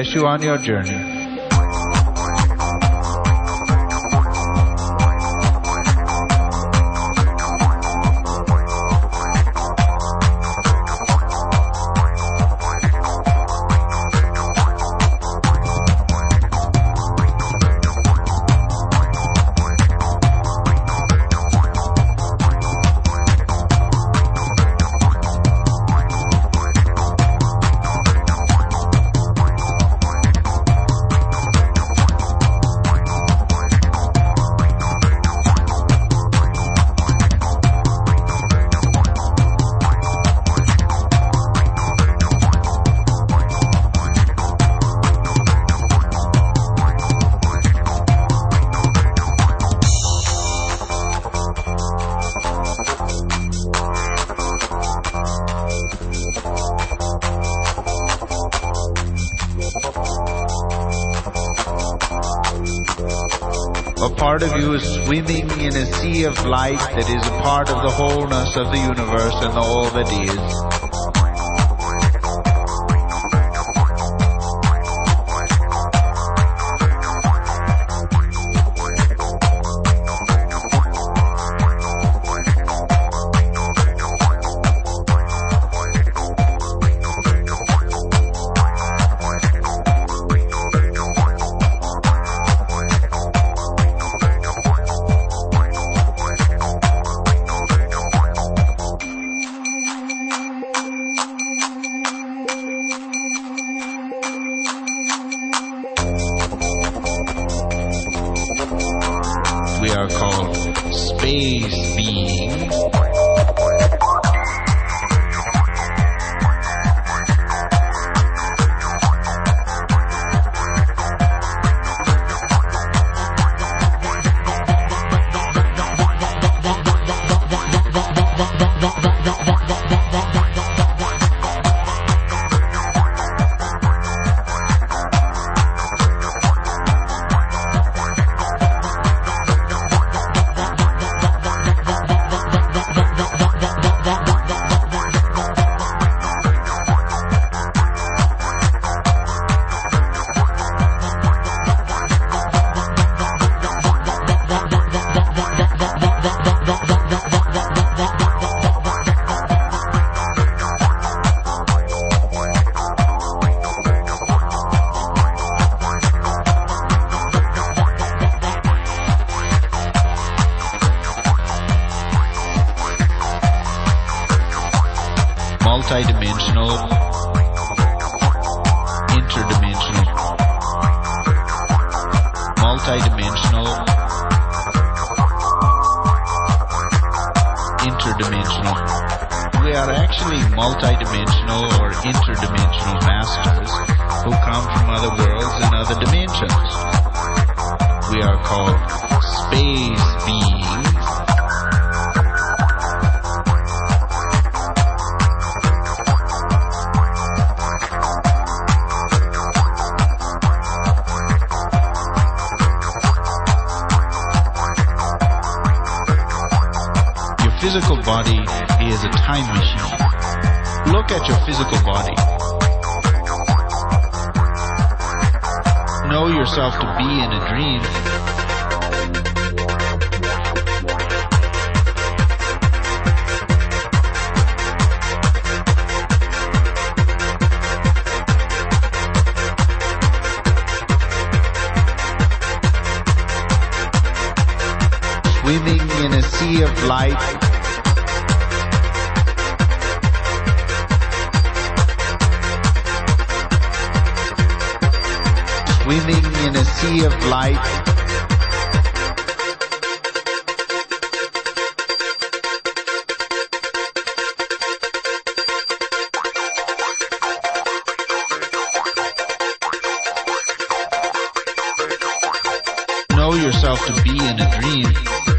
bless you on your journey. A part of you is swimming in a sea of light that is a part of the wholeness of the universe and all that is. We are called space beings. Multidimensional, interdimensional, multidimensional, interdimensional. We are actually multidimensional or interdimensional masters who come from other worlds and other dimensions. We are called space beings. Physical body is a time machine. Look at your physical body. Know yourself to be in a dream. Swimming in a sea of light. Swimming in a sea of light. Know yourself to be in a dream.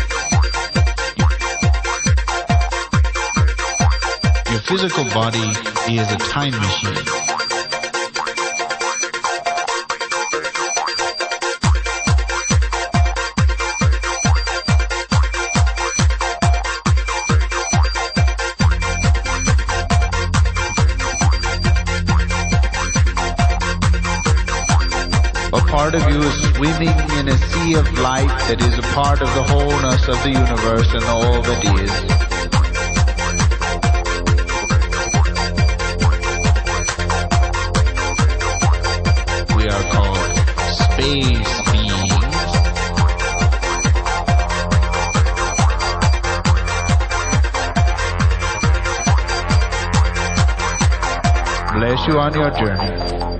Your physical body is a time machine. swimming in a sea of light that is a part of the wholeness of the universe and all that is. We are called space beings. Bless you on your journey.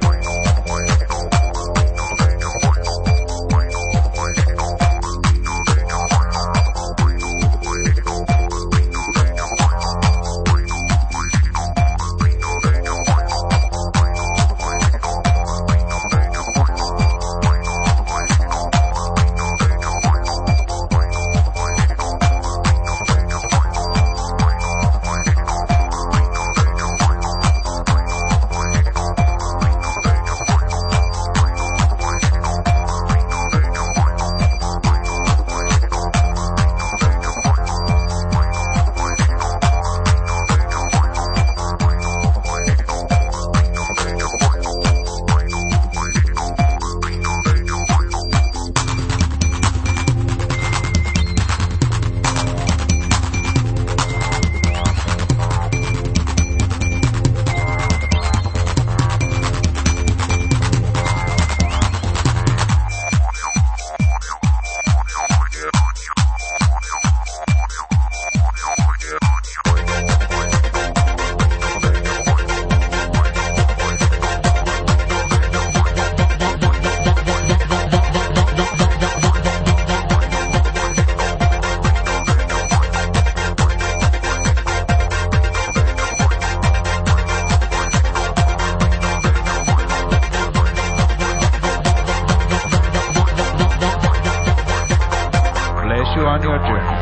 You on your journey.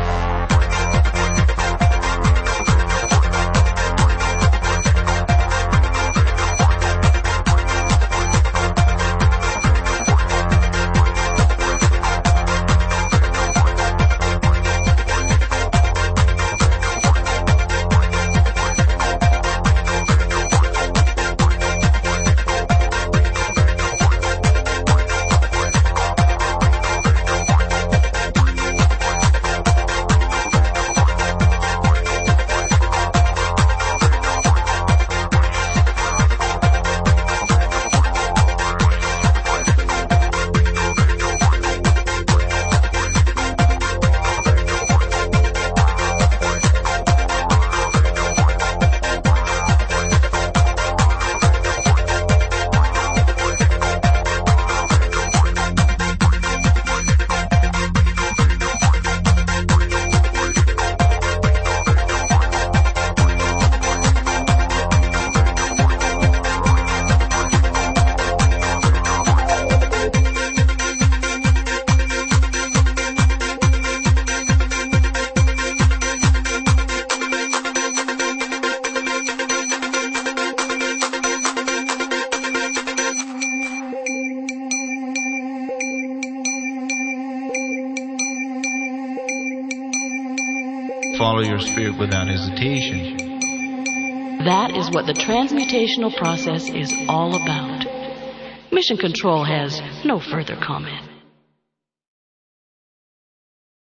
Follow your spirit without hesitation. That is what the transmutational process is all about. Mission Control has no further comment.